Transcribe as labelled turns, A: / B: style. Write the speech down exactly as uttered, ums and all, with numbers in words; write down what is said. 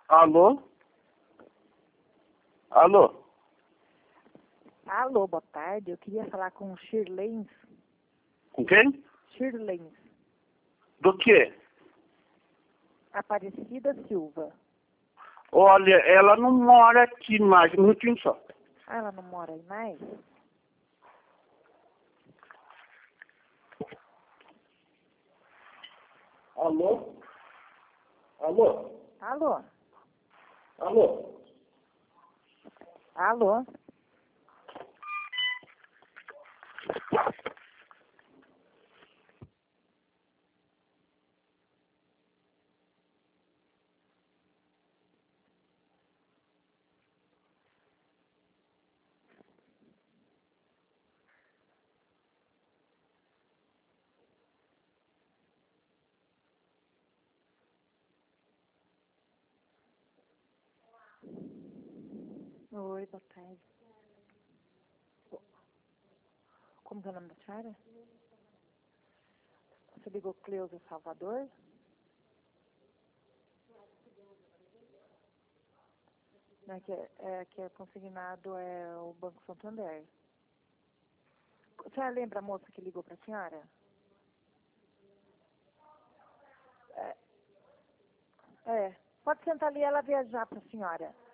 A: Alô? Alô?
B: Alô, boa tarde. Eu queria falar com o Shirley.
A: Com quem?
B: Shirley.
A: Do quê?
B: Aparecida Silva.
A: Olha, ela não mora aqui mais, um minutinho só.
B: Ah, ela não mora aí mais?
A: Alô? Alô?
B: Alô?
A: Alô?
B: Alô? Oi, boa tarde. Como que é o nome da senhora? Você ligou Cleusa Salvador? Não, que é, é, que é consignado é o Banco Santander. A senhora lembra a moça que ligou para a senhora? É, é. Pode sentar ali e ela viajar para a senhora.